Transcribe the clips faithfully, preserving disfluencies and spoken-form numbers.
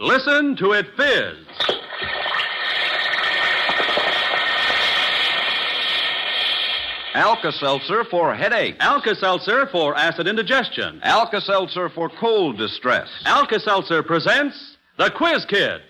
Listen to it fizz. Alka-Seltzer for headache. Alka-Seltzer for acid indigestion. Alka-Seltzer for cold distress. Alka-Seltzer presents The Quiz Kids.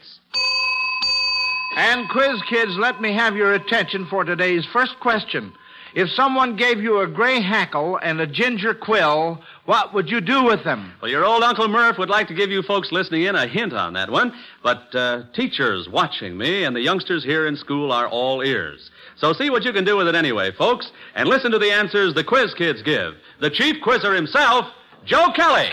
And Quiz Kids, let me have your attention for today's first question. If someone gave you a gray hackle and a ginger quill, what would you do with them? Well, your old Uncle Murph would like to give you folks listening in a hint on that one, but uh, teachers watching me and the youngsters here in school are all ears. So see what you can do with it anyway, folks, and listen to the answers the Quiz Kids give. The chief quizzer himself, Joe Kelly.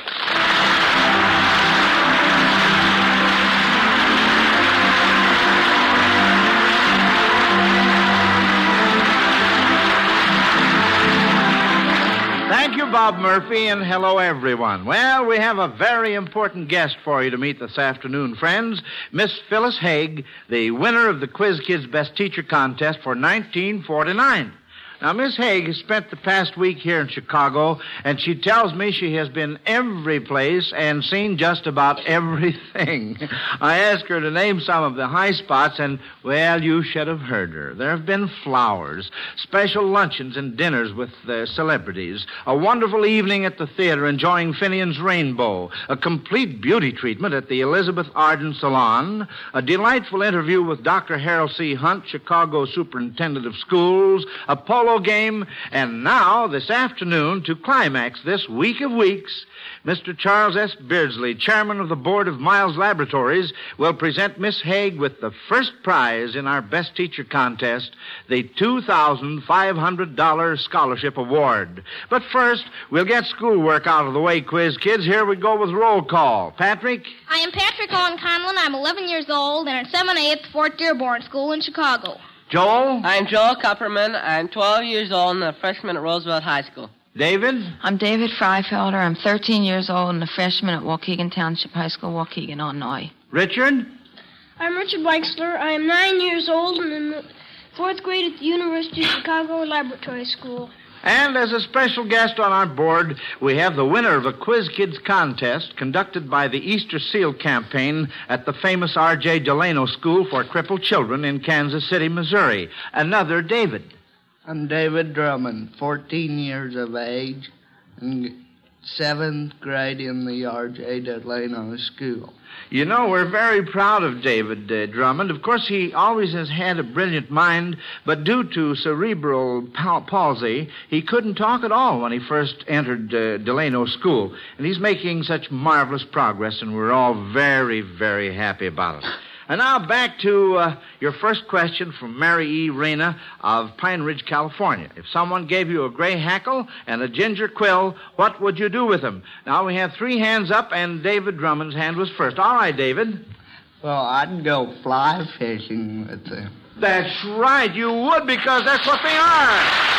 Thank you, Bob Murphy, and hello, everyone. Well, we have a very important guest for you to meet this afternoon, friends. Miss Phyllis Haig, the winner of the Quiz Kids Best Teacher Contest for nineteen forty-nine. Now, Miss Haig has spent the past week here in Chicago, and she tells me she has been every place and seen just about everything. I asked her to name some of the high spots, and, well, you should have heard her. There have been flowers, special luncheons and dinners with uh, celebrities, a wonderful evening at the theater enjoying Finian's Rainbow, a complete beauty treatment at the Elizabeth Arden Salon, a delightful interview with Doctor Harold C. Hunt, Chicago Superintendent of Schools, a polo game, and now, this afternoon, to climax this week of weeks, Mister Charles S. Beardsley, chairman of the board of Miles Laboratories, will present Miss Haig with the first prize in our Best Teacher Contest, the two thousand five hundred dollars Scholarship Award. But first, we'll get schoolwork out of the way, Quiz Kids. Here we go with roll call. Patrick? I am Patrick Owen Conlon. I'm eleven years old and at seven A at the Fort Dearborn School in Chicago. Joel? I'm Joel Kupperman. I'm twelve years old and a freshman at Roosevelt High School. David? I'm David Freifelder. I'm thirteen years old and a freshman at Waukegan Township High School, Waukegan, Illinois. Richard? I'm Richard Weixler. I am nine years old and in the fourth grade at the University of Chicago Laboratory School. And as a special guest on our board, we have the winner of a Quiz Kids contest conducted by the Easter Seal Campaign at the famous R J Delano School for Crippled Children in Kansas City, Missouri. Another David. I'm David Drummond, fourteen years of age, and seventh grade in the R J Delano School. You know, we're very proud of David uh, Drummond. Of course, he always has had a brilliant mind, but due to cerebral pal- palsy, he couldn't talk at all when he first entered uh, Delano School. And he's making such marvelous progress, and we're all very, very happy about it. And now back to uh, your first question from Mary E. Reyna of Pine Ridge, California. If someone gave you a gray hackle and a ginger quill, what would you do with them? Now, we have three hands up, and David Drummond's hand was first. All right, David. Well, I'd go fly fishing with them. That's right, you would, because that's what they are.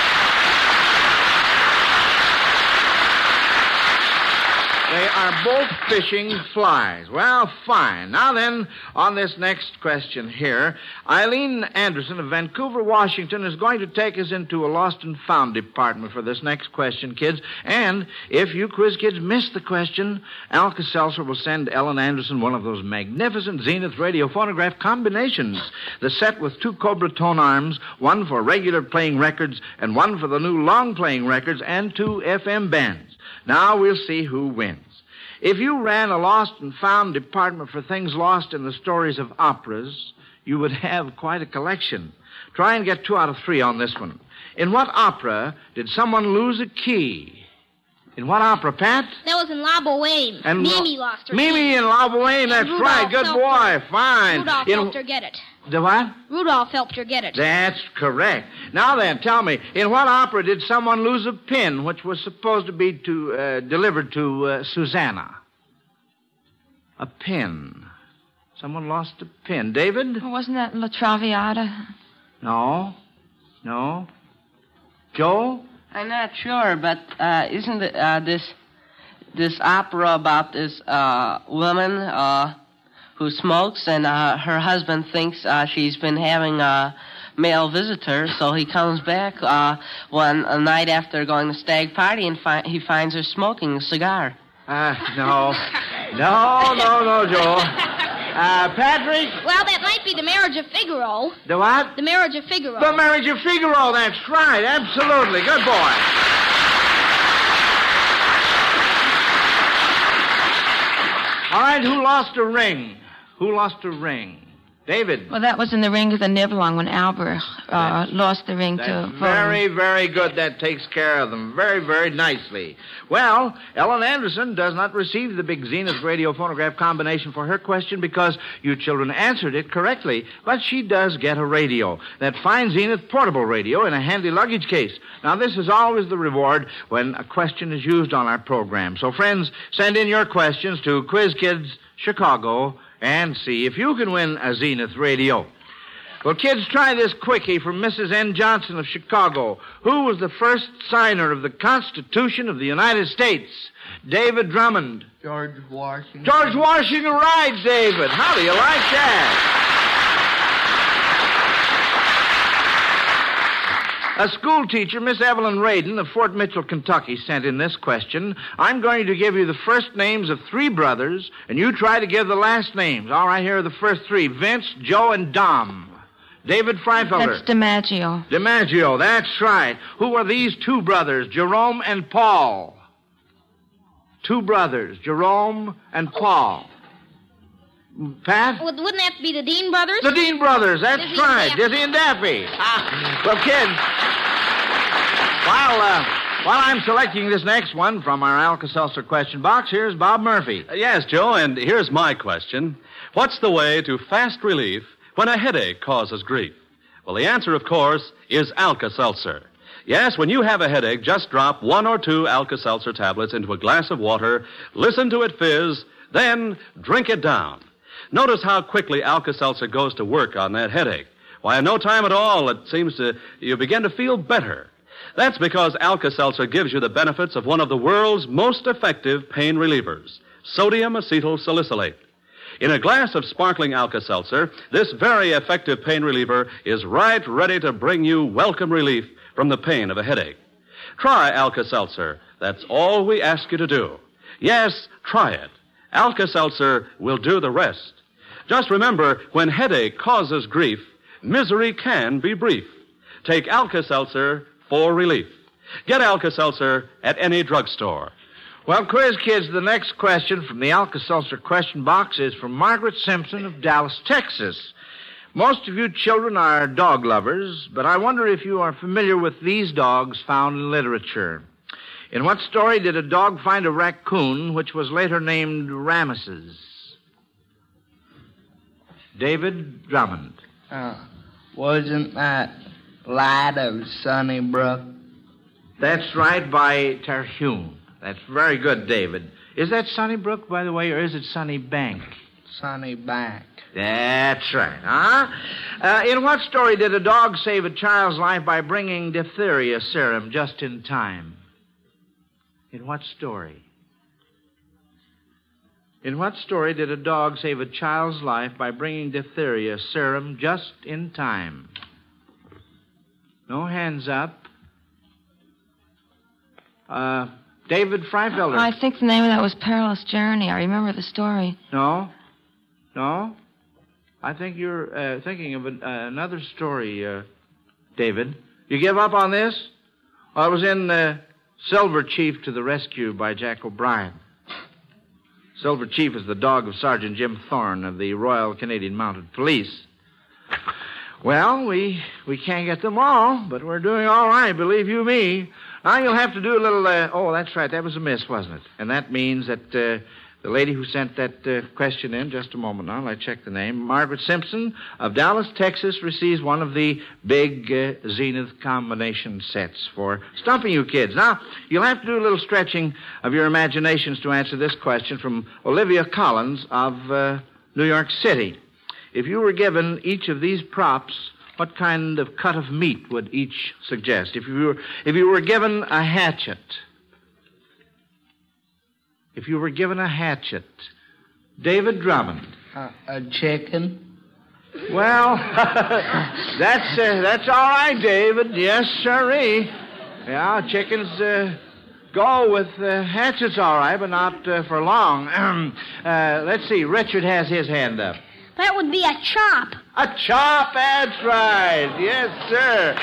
They are both fishing flies. Well, fine. Now then, on this next question here, Eileen Anderson of Vancouver, Washington, is going to take us into a lost and found department for this next question, kids. And if you Quiz Kids miss the question, Alka-Seltzer will send Ellen Anderson one of those magnificent Zenith radio phonograph combinations. The set with two Cobra tone arms, one for regular playing records and one for the new long playing records, and two F M bands. Now we'll see who wins. If you ran a lost and found department for things lost in the stories of operas, you would have quite a collection. Try and get two out of three on this one. In what opera did someone lose a key? In what opera, Pat? That was in La Boheme. And Mimi lost her Mimi key. in La Boheme, that's Rudolph right. Good helped boy. her. Fine. Rudolph in... helped her get it. The what? Rudolph helped her get it. That's correct. Now then, tell me, in what opera did someone lose a pin which was supposed to be to uh, delivered to uh, Susanna? A pin. Someone lost a pin. David? Oh, wasn't that La Traviata? No. No. Joel? I'm not sure, but uh, isn't it, uh, this this opera about this uh, woman uh, who smokes, and uh, her husband thinks uh, she's been having a male visitor, so he comes back uh, one a night after going to stag party, and fi- he finds her smoking a cigar. Ah, uh, no. No, no, no, Joel. Uh, Patrick? Well, that might be the marriage of Figaro. The what? The marriage of Figaro. The Marriage of Figaro, that's right. Absolutely. Good boy. All right, who lost a ring? Who lost a ring? David. Well, that was in the ring of the Nibelung when Albert uh, lost the ring That's to... very, very good. That takes care of them very, very nicely. Well, Ellen Anderson does not receive the big Zenith radio phonograph combination for her question because you children answered it correctly. But she does get a radio, that fine Zenith portable radio in a handy luggage case. Now, this is always the reward when a question is used on our program. So, friends, send in your questions to Quiz Kids Chicago and see if you can win a Zenith radio. Well, kids, try this quickie from Missus N. Johnson of Chicago. Who was the first signer of the Constitution of the United States? David Drummond. George Washington. George Washington, right, David. How do you like that? A school teacher, Miss Evelyn Radin of Fort Mitchell, Kentucky, sent in this question. I'm going to give you the first names of three brothers, and you try to give the last names. All right, here are the first three. Vince, Joe, and Dom. David Freifelder. That's DiMaggio. DiMaggio, that's right. Who are these two brothers, Jerome and Paul? Two brothers, Jerome and Paul. Pat? Well, wouldn't that be the Dean brothers? The Dean brothers, that's Dizzy right. and Daffy. Dizzy and Daffy. Ah, well, kids, while, uh, while I'm selecting this next one from our Alka-Seltzer question box, here's Bob Murphy. Uh, yes, Joe, and here's my question. What's the way to fast relief when a headache causes grief? Well, the answer, of course, is Alka-Seltzer. Yes, when you have a headache, just drop one or two Alka-Seltzer tablets into a glass of water, listen to it fizz, then drink it down. Notice how quickly Alka-Seltzer goes to work on that headache. Why, in no time at all, it seems to, you begin to feel better. That's because Alka-Seltzer gives you the benefits of one of the world's most effective pain relievers, sodium acetyl salicylate. In a glass of sparkling Alka-Seltzer, this very effective pain reliever is right ready to bring you welcome relief from the pain of a headache. Try Alka-Seltzer. That's all we ask you to do. Yes, try it. Alka-Seltzer will do the rest. Just remember, when headache causes grief, misery can be brief. Take Alka-Seltzer for relief. Get Alka-Seltzer at any drugstore. Well, Quiz Kids, the next question from the Alka-Seltzer question box is from Margaret Simpson of Dallas, Texas. Most of you children are dog lovers, but I wonder if you are familiar with these dogs found in literature. In what story did a dog find a raccoon which was later named Ramesses? David Drummond. Uh, wasn't that Light of Sunnybrook? That's right, by Terhune. That's very good, David. Is that Sunnybrook, by the way, or is it Sunnybank? Sunnybank. That's right, huh? Uh, in what story did a dog save a child's life by bringing diphtheria serum just in time? In what story? In what story did a dog save a child's life by bringing diphtheria serum just in time? No hands up. Uh, David Freifelder. I think the name of that was Perilous Journey. I remember the story. No? No? I think you're uh, thinking of an, uh, another story, uh, David. You give up on this? Well, it was in uh, Silver Chief to the Rescue by Jack O'Brien. Silver Chief is the dog of Sergeant Jim Thorne of the Royal Canadian Mounted Police. Well, we we can't get them all, but we're doing all right, believe you me. Now you'll have to do a little, uh, oh, that's right, that was a miss, wasn't it? And that means that uh, the lady who sent that uh, question in, just a moment now, I check the name, Margaret Simpson of Dallas, Texas, receives one of the big uh, Zenith combination sets for stumping you kids. Now, you'll have to do a little stretching of your imaginations to answer this question from Olivia Collins of uh, New York City. If you were given each of these props, what kind of cut of meat would each suggest? If you were, if you were given a hatchet, if you were given a hatchet, David Drummond. Uh, a chicken. Well, that's uh, that's all right, David. Yes, sirree. Yeah, chickens uh, go with uh, hatchets all right, but not uh, for long. uh, let's see. Richard has his hand up. That would be a chop. A chop, that's right. Yes, sir.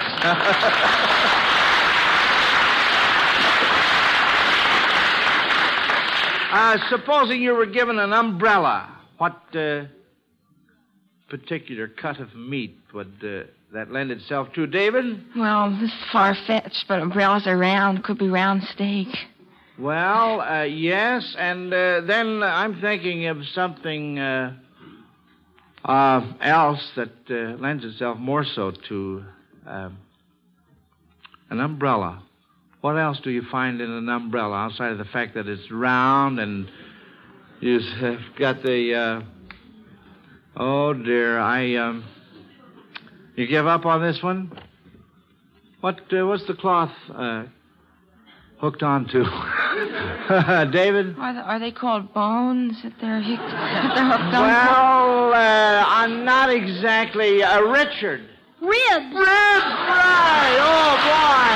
uh, supposing you were given an umbrella, what uh, particular cut of meat would uh, that lend itself to, David? Well, this is far-fetched, but umbrellas are round. Could be round steak. Well, uh, yes, and uh, then I'm thinking of something uh, uh, else that uh, lends itself more so to uh, an umbrella. What else do you find in an umbrella outside of the fact that it's round and you've got the... Uh... Oh, dear, I... Um... You give up on this one? What? Uh, what's the cloth... Uh... hooked onto? David? Are, the, are they called bones that they're, hic- that they're hooked on? Well, uh, I'm not exactly... Uh, Richard. Ribs. Ribs, right. Oh, boy.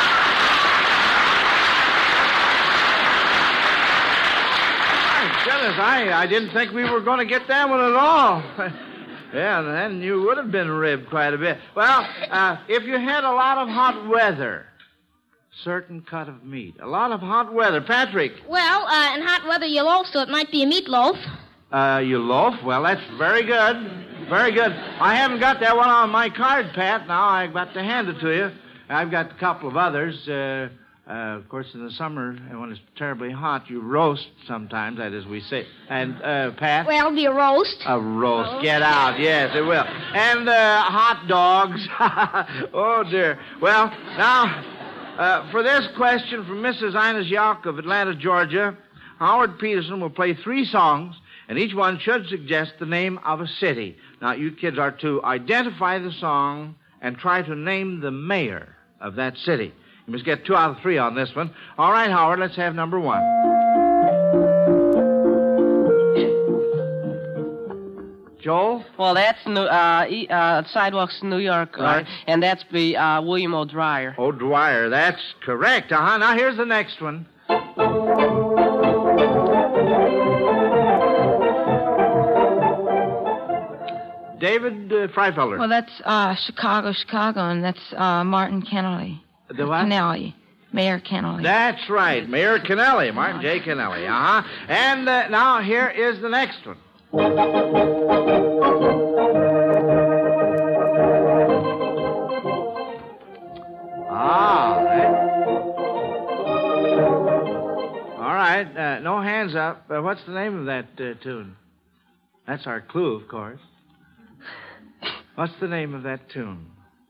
My goodness, I, I didn't think we were going to get that one at all. Yeah, then you would have been ribbed quite a bit. Well, uh, if you had a lot of hot weather... certain cut of meat. A lot of hot weather. Patrick. Well, uh, in hot weather, you loaf, so it might be a meatloaf. Uh, you loaf? Well, that's very good. Very good. I haven't got that one on my card, Pat. Now I've got to hand it to you. I've got a couple of others. Uh, uh, of course, in the summer, when it's terribly hot, you roast sometimes, that is, we say. And, uh, Pat? Well, it'll be a roast. A roast. roast. Get out. Yes, it will. And uh, hot dogs. Oh, dear. Well, now... Uh, for this question from Missus Ines Yauck of Atlanta, Georgia, Howard Peterson will play three songs, and each one should suggest the name of a city. Now, you kids are to identify the song and try to name the mayor of that city. You must get two out of three on this one. All right, Howard, let's have number one. Joel? Well, that's New, uh, e- uh, Sidewalks, New York, Right. uh, and that's be uh, William O'Dwyer. O'Dwyer, that's correct. Uh-huh. Now, here's the next one. David uh, Freifelder. Well, that's uh, Chicago, Chicago, and that's uh, Martin Kennelly. The what? Kennelly. Mayor Kennelly. That's right, Mayor Kennelly, Martin J. Kennelly. Uh-huh. And uh, now, here is the next one. Ah, right. All right, uh, no hands up. Uh, what's the name of that uh, tune? That's our clue, of course. What's the name of that tune?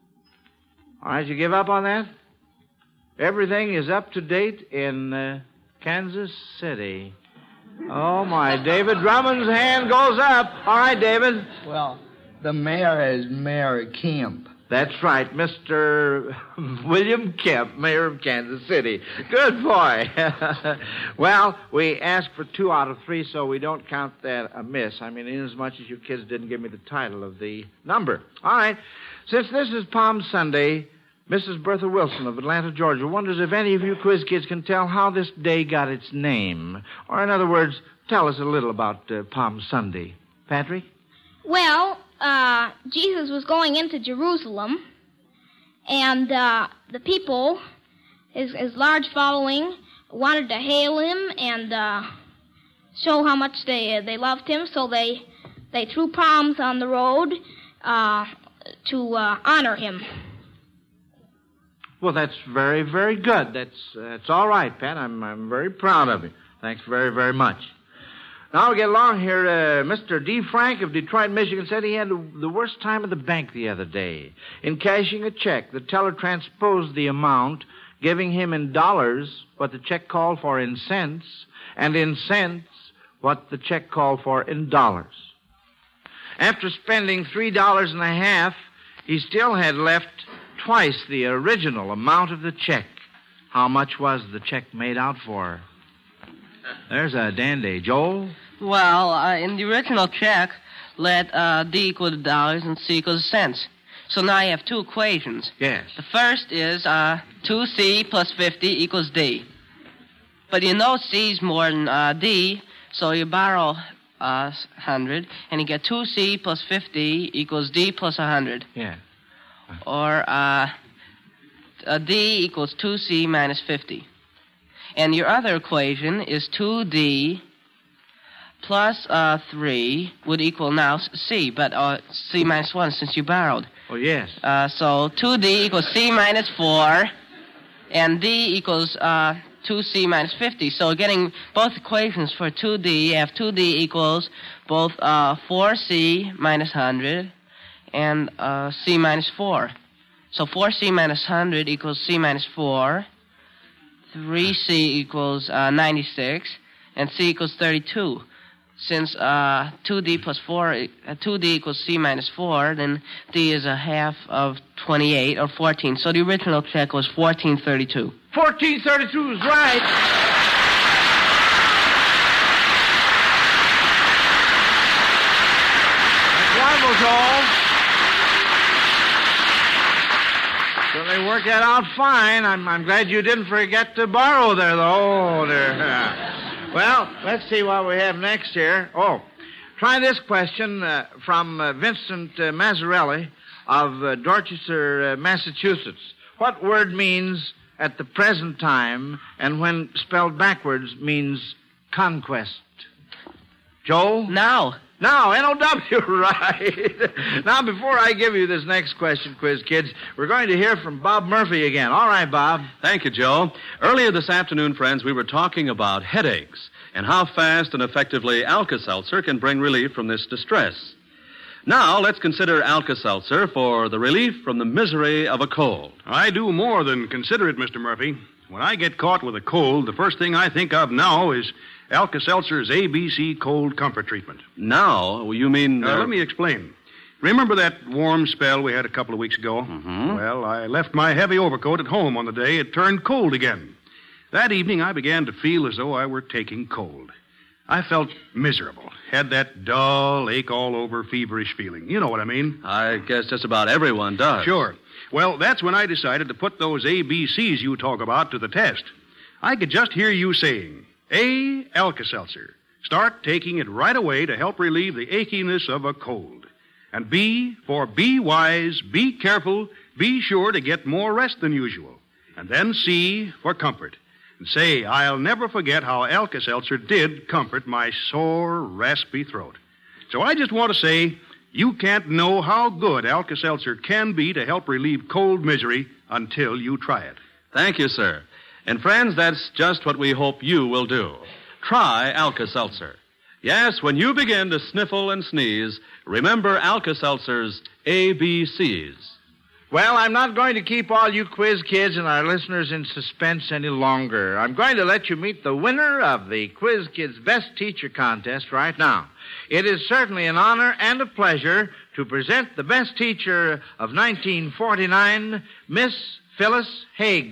All right, you give up on that? Everything is up to date in uh, Kansas City. Oh, my. David Drummond's hand goes up. All right, David. Well, the mayor is Mayor Kemp. That's right, Mister William Kemp, mayor of Kansas City. Good boy. Well, we asked for two out of three, so we don't count that a miss. I mean, inasmuch as you kids didn't give me the title of the number. All right. Since this is Palm Sunday, Missus Bertha Wilson of Atlanta, Georgia, wonders if any of you quiz kids can tell how this day got its name. Or, in other words, tell us a little about uh, Palm Sunday. Patrick? Well, uh, Jesus was going into Jerusalem, and uh, the people, his, his large following, wanted to hail him and uh, show how much they uh, they loved him, so they they threw palms on the road uh, to uh, honor him. Well, that's very, very good. That's uh, that's all right, Pat. I'm I'm very proud of you. Thanks very, very much. Now we get along here. Uh, Mister D. Frank of Detroit, Michigan, said he had the worst time at the bank the other day. In cashing a check, the teller transposed the amount, giving him in dollars what the check called for in cents, and in cents what the check called for in dollars. After spending three dollars and a half, he still had left twice the original amount of the check. How much was the check made out for? There's a dandy. Joel? Well, uh, in the original check, let uh, D equal to dollars and C equal to cents. So now you have two equations. Yes. The first is uh, two C plus fifty equals D. But you know C's more than uh, D, so you borrow uh, one hundred, and you get two C plus fifty equals D plus one hundred. Yeah. Or uh, uh, D equals two C minus fifty. And your other equation is two D plus uh, three would equal now C, but uh, C minus one since you borrowed. Oh, yes. Uh, so two D equals C minus four, and D equals uh, two C minus fifty. So getting both equations for two D, you have two D equals both uh, four C minus one hundred and uh, C minus four. So four C minus one hundred equals C minus four. three C equals uh, ninety-six, and C equals thirty-two. Since uh, two D plus four, uh, two D equals C minus four, then D is a half of twenty-eight, or fourteen. So the original check was fourteen thirty-two. fourteen thirty-two is right. That's wonderful, Joel. So they worked that out fine. I'm, I'm glad you didn't forget to borrow there, though. Oh, dear. Well, let's see what we have next here. Oh, try this question uh, from uh, Vincent uh, Mazzarelli of uh, Dorchester, uh, Massachusetts. What word means at the present time and when spelled backwards means conquest? Joel? Now. Now, N O W, right. Now, before I give you this next question, quiz kids, we're going to hear from Bob Murphy again. All right, Bob. Thank you, Joe. Earlier this afternoon, friends, we were talking about headaches and how fast and effectively Alka-Seltzer can bring relief from this distress. Now, let's consider Alka-Seltzer for the relief from the misery of a cold. I do more than consider it, Mister Murphy. When I get caught with a cold, the first thing I think of now is Alka-Seltzer's A B C Cold Comfort Treatment. Now? You mean... Uh, uh, let me explain. Remember that warm spell we had a couple of weeks ago? Mm-hmm. Well, I left my heavy overcoat at home on the day it turned cold again. That evening, I began to feel as though I were taking cold. I felt miserable. Had that dull, ache-all-over, feverish feeling. You know what I mean. I guess just about everyone does. Sure. Well, that's when I decided to put those A B Cs you talk about to the test. I could just hear you saying, A, Alka-Seltzer. Start taking it right away to help relieve the achiness of a cold. And B, for be wise, be careful, be sure to get more rest than usual. And then C, for comfort. And say, I'll never forget how Alka-Seltzer did comfort my sore, raspy throat. So I just want to say, you can't know how good Alka-Seltzer can be to help relieve cold misery until you try it. Thank you, sir. And friends, that's just what we hope you will do. Try Alka-Seltzer. Yes, when you begin to sniffle and sneeze, remember Alka-Seltzer's A B Cs. Well, I'm not going to keep all you quiz kids and our listeners in suspense any longer. I'm going to let you meet the winner of the Quiz Kids Best Teacher Contest right now. It is certainly an honor and a pleasure to present the best teacher of nineteen forty-nine, Miss Phyllis Haig.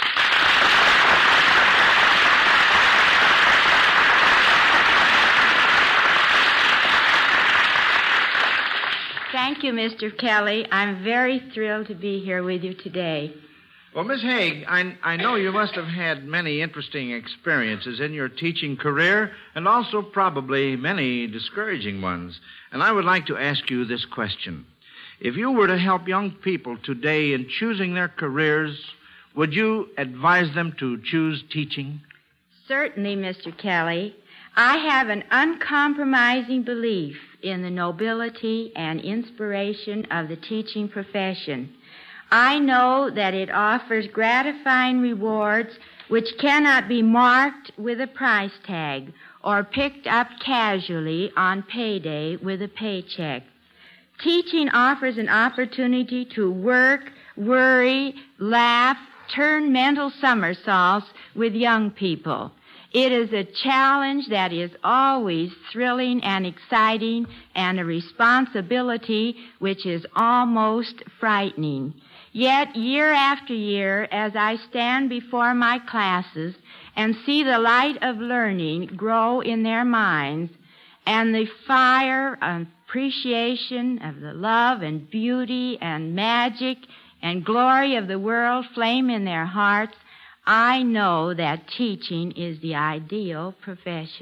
Thank you, Mister Kelly. I'm very thrilled to be here with you today. Well, Miss Haig, I, I know you must have had many interesting experiences in your teaching career and also probably many discouraging ones. And I would like to ask you this question. If you were to help young people today in choosing their careers, would you advise them to choose teaching? Certainly, Mister Kelly. I have an uncompromising belief in the nobility and inspiration of the teaching profession. I know that it offers gratifying rewards which cannot be marked with a price tag or picked up casually on payday with a paycheck. Teaching offers an opportunity to work, worry, laugh, turn mental somersaults with young people. It is a challenge that is always thrilling and exciting and a responsibility which is almost frightening. Yet, year after year, as I stand before my classes and see the light of learning grow in their minds and the fire of appreciation of the love and beauty and magic and glory of the world flame in their hearts, I know that teaching is the ideal profession.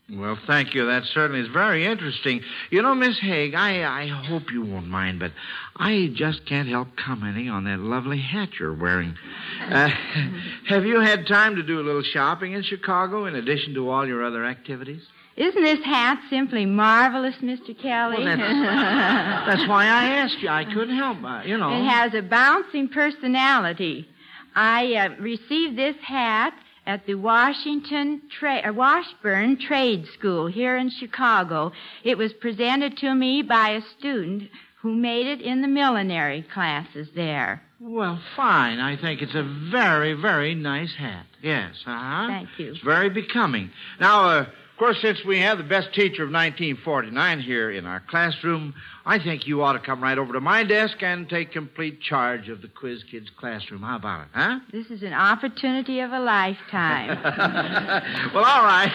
Well, thank you. That certainly is very interesting. You know, Miss Haig, I, I hope you won't mind, but I just can't help commenting on that lovely hat you're wearing. Uh, have you had time to do a little shopping in Chicago in addition to all your other activities? Isn't this hat simply marvelous, Mister Kelly? Well, that's, that's why I asked you. I couldn't help, uh, you know. It has a bouncing personality. I uh, received this hat at the Washington Tra- uh, Washburn Trade School here in Chicago. It was presented to me by a student who made it in the millinery classes there. Well, fine. I think it's a very, very nice hat. Yes, uh-huh. Thank you. It's very becoming. Now, uh, of course, since we have the best teacher of nineteen forty-nine here in our classroom, I think you ought to come right over to my desk and take complete charge of the Quiz Kids classroom. How about it, huh? This is an opportunity of a lifetime. Well, all right.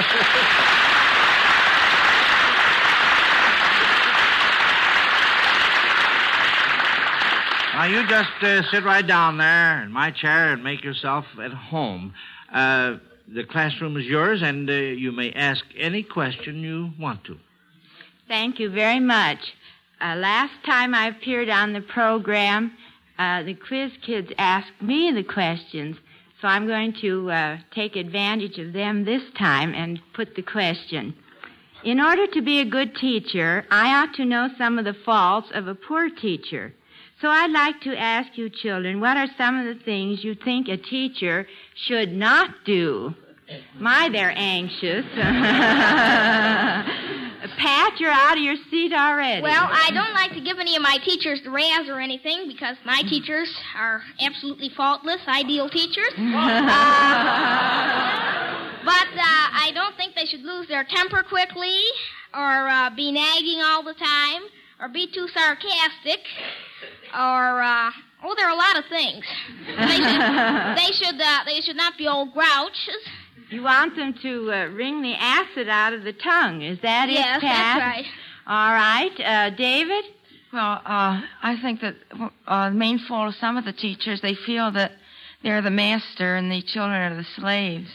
Now, you just uh, sit right down there in my chair and make yourself at home. Uh... The classroom is yours, and uh, you may ask any question you want to. Thank you very much. Uh, last time I appeared on the program, uh, the Quiz Kids asked me the questions, so I'm going to uh, take advantage of them this time and put the question. In order to be a good teacher, I ought to know some of the faults of a poor teacher. So I'd like to ask you children, what are some of the things you think a teacher should not do? My, they're anxious. Pat, you're out of your seat already. Well, I don't like to give any of my teachers the razz or anything because my teachers are absolutely faultless, ideal teachers. uh, but uh, I don't think they should lose their temper quickly or uh, be nagging all the time or be too sarcastic. Or, uh, oh, there are a lot of things. They should, they should, uh, they should not be old grouches. You want them to uh, wring the acid out of the tongue. Is that yes, it, Pat? Yes, that's right. All right. Uh, David? Well, uh, I think that uh, the main fault of some of the teachers, they feel that they're the master and the children are the slaves.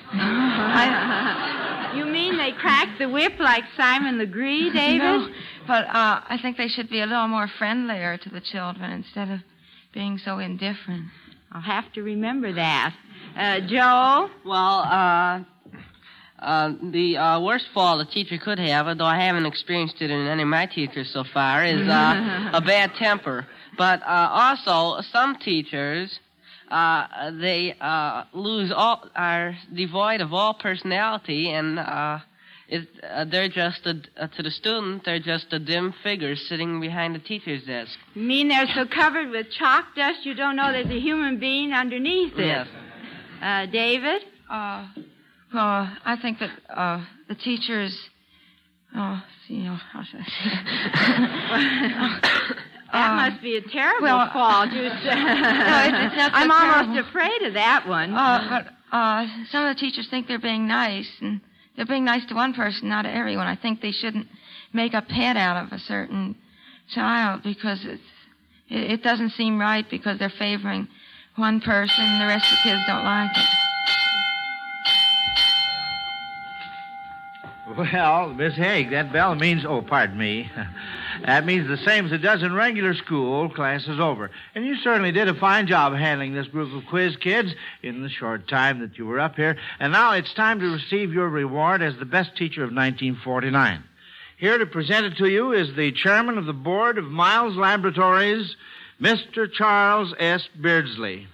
I, you mean they crack the whip like Simon Legree, David? No, but uh, I think they should be a little more friendlier to the children instead of being so indifferent. I'll have to remember that. Uh, Joe? Well, uh, uh, the uh, worst fault a teacher could have, although I haven't experienced it in any of my teachers so far, is uh, a bad temper. But uh, also, some teachers... Uh, they uh, lose all, are devoid of all personality, and uh, it, uh, they're just a, uh, to the student, they're just a dim figure sitting behind the teacher's desk. You mean they're so covered with chalk dust you don't know there's a human being underneath it? Yes. Uh, David? Uh, well, I think that uh, the teachers, oh, you know, how should I say it? That Uh, must be a terrible well, fault. no, it's, it's not so I'm almost terrible. afraid of that one. Uh, but uh, some of the teachers think they're being nice, and they're being nice to one person, not to everyone. I think they shouldn't make a pet out of a certain child because it's, it, it doesn't seem right because they're favoring one person and the rest of the kids don't like it. Well, Miss Haig, that bell means... Oh, pardon me. That means the same as it does in regular school. Class is over. And you certainly did a fine job handling this group of quiz kids in the short time that you were up here. And now it's time to receive your reward as the best teacher of nineteen forty-nine. Here to present it to you is the chairman of the board of Miles Laboratories, Mister Charles S. Beardsley.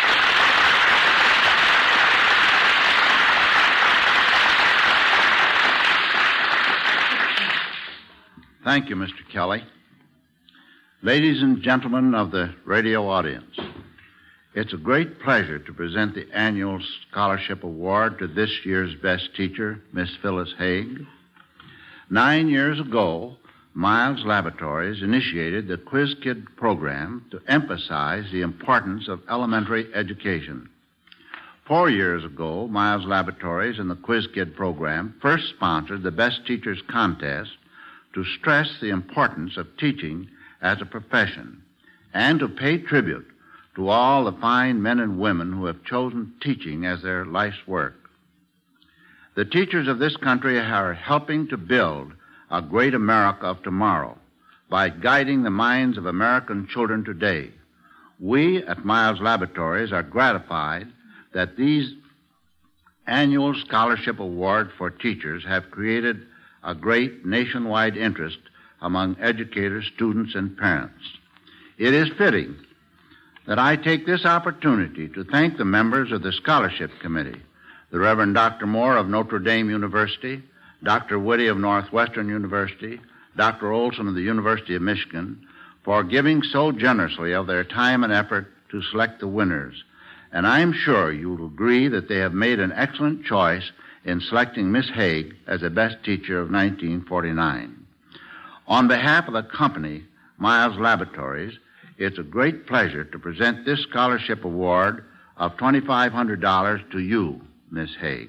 Thank you, Mister Kelly. Ladies and gentlemen of the radio audience, it's a great pleasure to present the annual scholarship award to this year's best teacher, Miss Phyllis Haig. Nine years ago, Miles Laboratories initiated the Quiz Kid program to emphasize the importance of elementary education. Four years ago, Miles Laboratories and the Quiz Kid program first sponsored the Best Teachers Contest to stress the importance of teaching as a profession and to pay tribute to all the fine men and women who have chosen teaching as their life's work. The teachers of this country are helping to build a great America of tomorrow by guiding the minds of American children today. We at Miles Laboratories are gratified that these annual scholarship awards for teachers have created a great nationwide interest among educators, students, and parents. It is fitting that I take this opportunity to thank the members of the Scholarship Committee, the Reverend Doctor Moore of Notre Dame University, Doctor Whitty of Northwestern University, Doctor Olson of the University of Michigan, for giving so generously of their time and effort to select the winners. And I'm sure you'll agree that they have made an excellent choice in selecting Miss Haig as the best teacher of nineteen forty-nine. On behalf of the company, Miles Laboratories, it's a great pleasure to present this scholarship award of twenty-five hundred dollars to you, Miss Haig.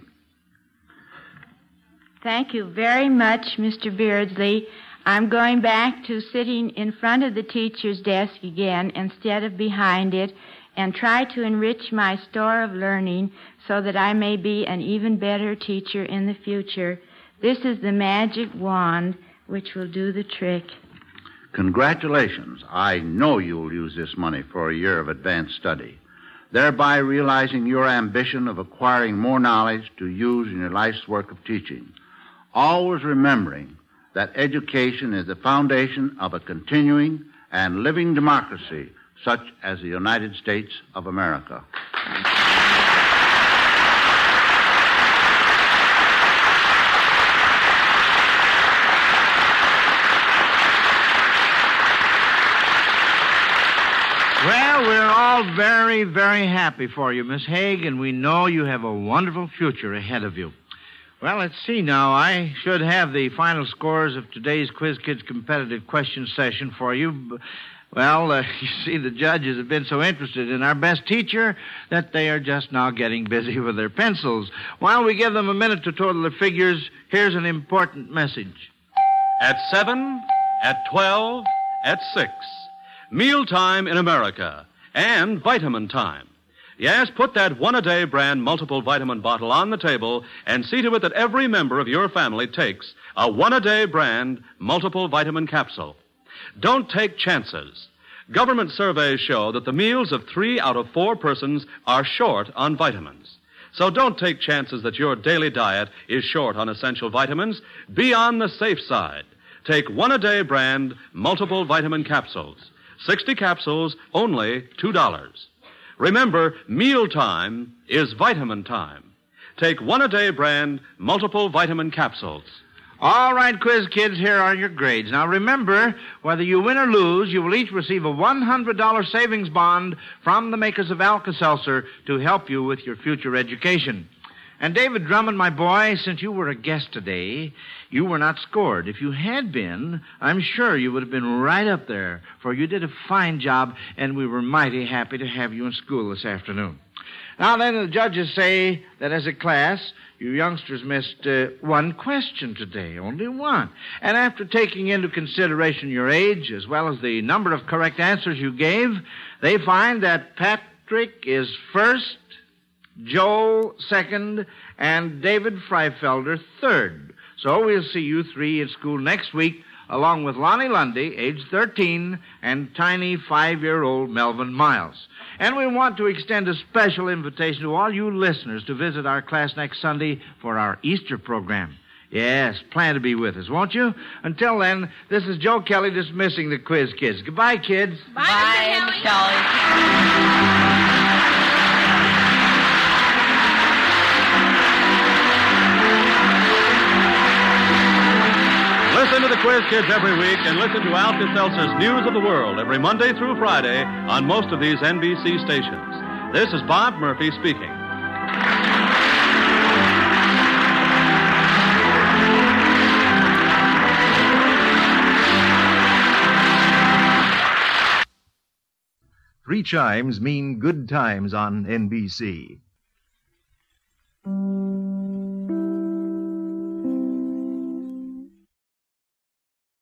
Thank you very much, Mister Beardsley. I'm going back to sitting in front of the teacher's desk again instead of behind it and try to enrich my store of learning so that I may be an even better teacher in the future. This is the magic wand which will do the trick. Congratulations. I know you'll use this money for a year of advanced study, thereby realizing your ambition of acquiring more knowledge to use in your life's work of teaching. Always remembering that education is the foundation of a continuing and living democracy such as the United States of America. Well, we're all very, very happy for you, Miss Haig, and we know you have a wonderful future ahead of you. Well, let's see now. I should have the final scores of today's Quiz Kids competitive question session for you. Well, uh, you see, the judges have been so interested in our best teacher that they are just now getting busy with their pencils. While we give them a minute to total their figures, here's an important message. At seven, at twelve, at six. Mealtime in America and vitamin time. Yes, put that one-a-day brand multiple vitamin bottle on the table and see to it that every member of your family takes a one-a-day brand multiple vitamin capsule. Don't take chances. Government surveys show that the meals of three out of four persons are short on vitamins. So don't take chances that your daily diet is short on essential vitamins. Be on the safe side. Take one-a-day brand multiple vitamin capsules. sixty capsules, only two dollars. Remember, mealtime is vitamin time. Take one-a-day brand multiple vitamin capsules. All right, Quiz Kids, here are your grades. Now, remember, whether you win or lose, you will each receive a one hundred dollars savings bond from the makers of Alka-Seltzer to help you with your future education. And David Drummond, my boy, since you were a guest today, you were not scored. If you had been, I'm sure you would have been right up there, for you did a fine job, and we were mighty happy to have you in school this afternoon. Now then, the judges say that as a class, you youngsters missed uh, one question today, only one. And after taking into consideration your age, as well as the number of correct answers you gave, they find that Patrick is first, Joel second, and David Freifelder third. So we'll see you three in school next week, along with Lonnie Lundy, age thirteen, and tiny five-year-old Melvin Miles. And we want to extend a special invitation to all you listeners to visit our class next Sunday for our Easter program. Yes, plan to be with us, won't you? Until then, this is Joe Kelly dismissing the Quiz Kids. Goodbye, kids. Bye, Bye, Mister Kelly. Listen to the Quiz Kids every week and listen to Alka-Seltzer's News of the World every Monday through Friday on most of these N B C stations. This is Bob Murphy speaking. Three chimes mean good times on N B C.